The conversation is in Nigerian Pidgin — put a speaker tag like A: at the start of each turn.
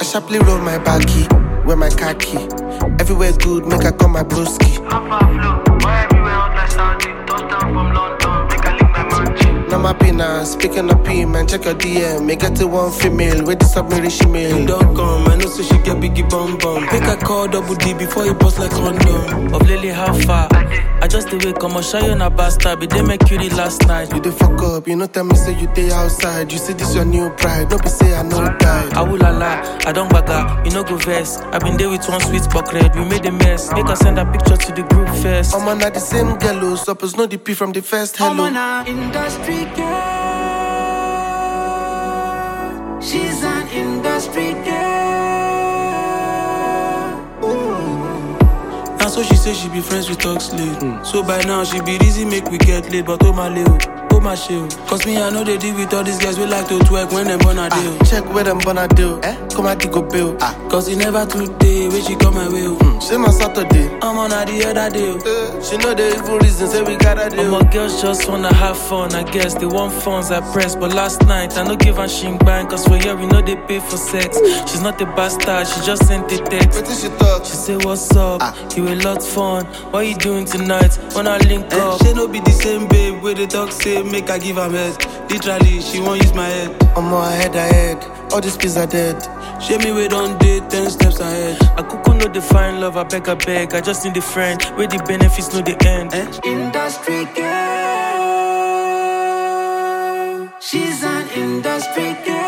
A: sharply roll my backy, wear my khaki. Everywhere good, make I call my broski. Now my pina, speaking of P, man, check your DM. Make it to one female, with the submarine shemale.
B: You don't come, I know so she get biggie bum bum. Make I call double D before you bust like condom. Of Lily, how far? I just the way come on, shy on a bastard, but they make you the last night.
A: You dey fuck up, you know tell me say you dey outside. You see this your new pride, don't be say I know die.
B: I will lie, I don't baga, you know go vest. I been there with one sweet bucket, we made a mess. Make her send a picture to the group first.
A: I'm on the same girl, suppose know the P from the first hello.
C: I'm on a industry girl. She's an industry girl.
B: And so she say she be friends with Oxley. So by now she be easy, make we get laid. But oh my leo, oh my shield. Cause me I know they deal with all these guys, we like to twerk when them born a deal.
A: Check where them born deal, come out to go bill.
B: Cause it never today, when she come my way.
A: She na Saturday,
B: I'm on the other day.
A: she know the evil reason, say we gotta deal.
B: My girls just wanna have fun, I guess. They want funds, I press. But last night, I no give her shing bang. Cause for here, we know they pay for sex. She's not a bastard, she just sent a text.
A: What did she talk?
B: She say, what's up? You a lot fun. What you doing tonight? When I link up. She no be the same babe, where the dog say, make I give her head. Literally, she won't use my head.
A: I'm more ahead. All these kids are dead.
B: Show me we don't date 10 steps ahead. I could know the fine love, I beg. I just need a friend where the benefits know the end.
C: Industry girl. She's an industry girl.